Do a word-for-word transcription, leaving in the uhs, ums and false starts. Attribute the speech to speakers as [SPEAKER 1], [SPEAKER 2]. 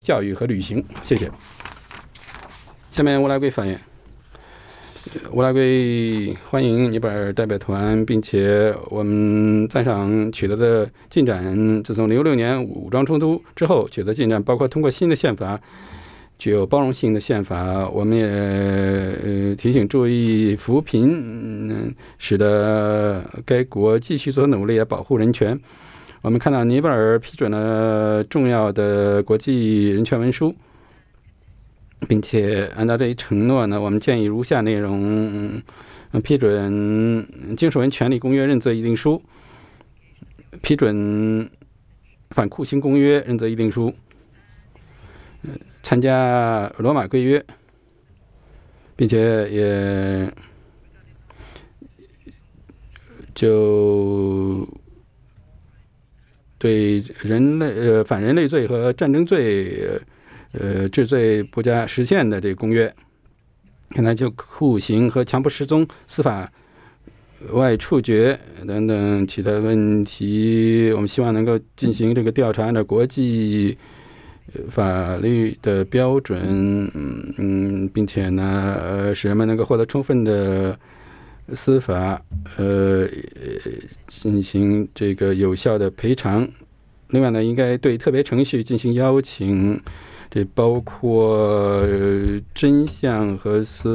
[SPEAKER 1] 教育和旅行。谢谢。下面乌拉圭发言。乌拉圭欢迎尼泊尔代表团，并且我们赞赏取得的进展。自从零六年武装冲突之后取得进展，包括通过新的宪法，具有包容性的宪法。我们也、呃、提醒注意扶贫、嗯，使得该国继续做努力来保护人权。我们看到尼泊尔批准了重要的国际人权文书，并且按照这一承诺呢，我们建议如下内容：嗯、批准金属人权利公约认责议定书，批准反酷刑公约认责议定书，呃、参加罗马规约，并且也就对人类呃反人类罪和战争罪呃治罪不加实现的这个公约，看来就酷刑和强迫失踪、司法外处决等等其他问题，我们希望能够进行这个调查，按照国际法律的标准，嗯，并且呢，呃，使人们能够获得充分的司法呃进行这个有效的赔偿。另外呢，应该对特别程序进行邀请，这包括真相和司